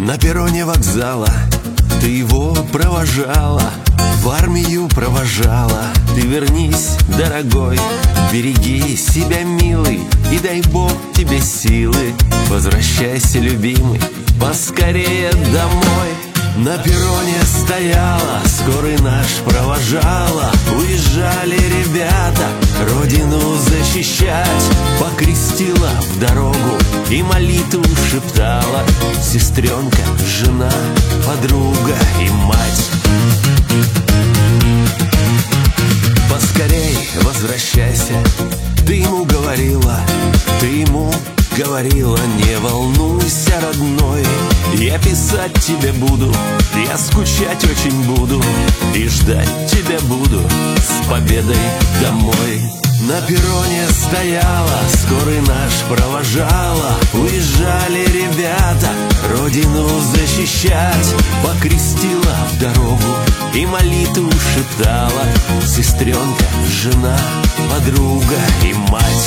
На перроне вокзала ты его провожала, в армию провожала. Ты вернись, дорогой, береги себя, милый, и дай Бог тебе силы. Возвращайся, любимый, поскорее домой. На перроне стояла, скорый наш провожала. Уезжали ребята родину защищать. Покрестила в дорогу и молитву шептала. Сестренка, жена, подруга и мать. Поскорей возвращайся, ты ему говорила, ты ему говорила. Не волнуйся, родной, я писать тебе буду, я скучать очень буду и ждать тебя буду с победой домой. На перроне стояла, скорый наш провожала. Уезжали ребята родину защищать. Покрестила в дорогу и молитву шептала. Сестренка, жена, подруга и мать.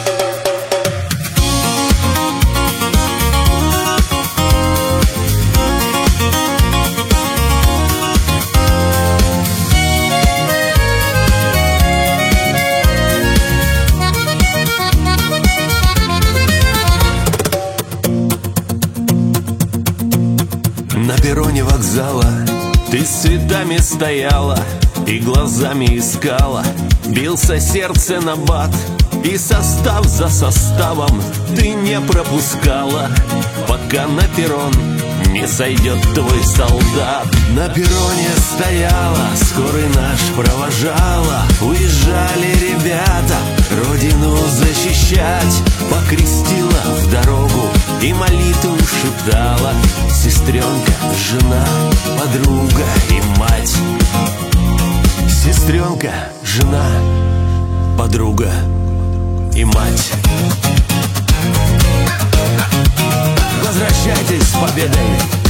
На перроне вокзала ты с цветами стояла и глазами искала. Бился сердце набат, и состав за составом ты не пропускала, пока на перрон не сойдет твой солдат. На перроне стояла, скорый наш провожала. Уезжали ребята родину защищать. Покрестила в дорогу и молитву шептала. Сестренка, жена, подруга и мать. Сестренка, жена, подруга и мать. Возвращайтесь с победой!